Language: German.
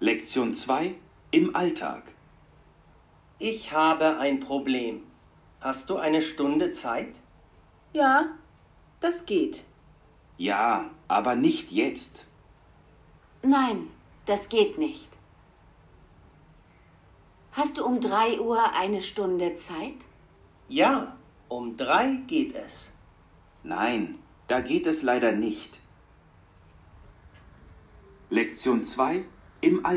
Lektion 2 im Alltag. Ich habe ein Problem. Hast du eine Stunde Zeit? Ja, das geht. Ja, aber nicht jetzt. Nein, das geht nicht. Hast du um 3 Uhr eine Stunde Zeit? Ja, um 3 geht es. Nein, da geht es leider nicht. Lektion 2 im Alltag.